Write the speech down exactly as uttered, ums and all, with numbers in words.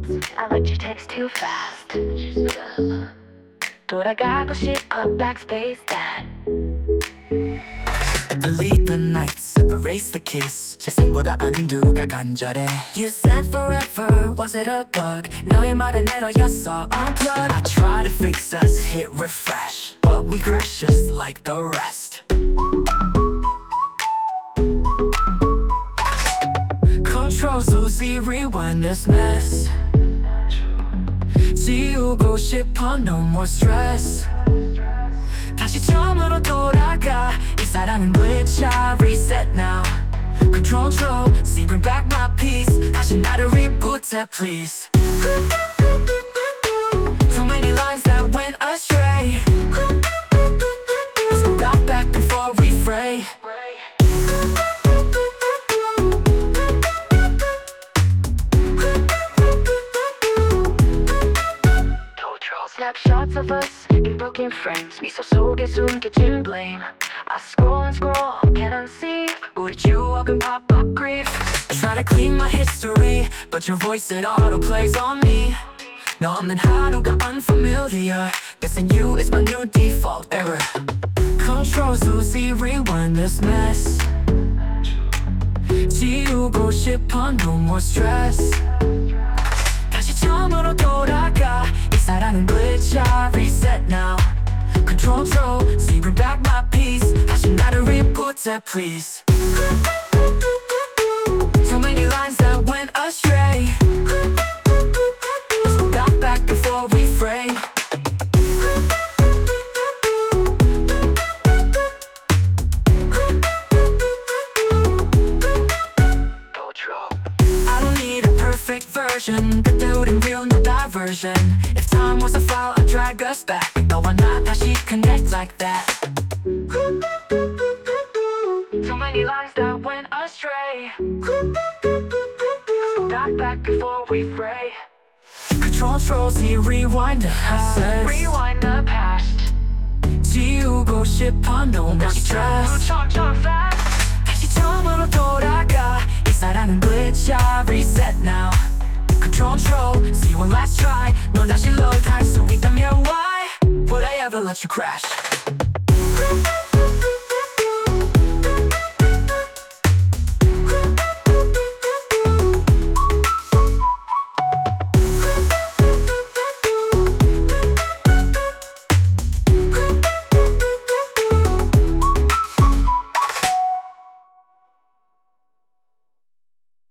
Allergy takes too fast. 돌아가고 싶어 backspace that. Delete the nights, erase the kiss. 세상보다 아닌 누가 간절해. You said forever, was it a bug? 너의 말은 에러였어, unplug. I try to fix us, hit refresh, but we crash just like the rest. Control Z, rewind this mess. 지우고 싶어, no more stress. 다시 처음으로 돌아가. 이 사랑은 glitch, reset now. Control Z, bring back my peace. 다시 나를 reboot해, please. So many lines that went astray. Let's go back, back before we fray. Snapshots of us in broken frames. 미소 속에 숨겨진 blame. I scroll and scroll, can't unsee 우리 추억은 pop-up grief. Try to clean my history, but your voice it auto-plays on me. 너 없는 하루가 unfamiliar. Guessing you is my new default error. Control Z, rewind this mess. 지우고 싶어, no more stress. 다시 처음으로 돌아가. 이 사랑은 glitch, reset now. Control Z, bring back my peace. 다시 나를 reboot해, please. So many lines that went astray. Let's go back, back before we fray. I don't need a perfect version. 그들은 real, no diversion. If time was a file, I'd drag us back. 너와 나 다시 connect like that. So many lines that went astray. Back, back before we fray. Control Z, rewind the past. Rewind the past. 지우고 싶어, no more stress. 천천 fast. 다시 처음으로 돌아가. 이 사랑은 glitch, reset now. Control Z, one last try. 넌 다시 load 할 수 있다면 why would I ever let you crash?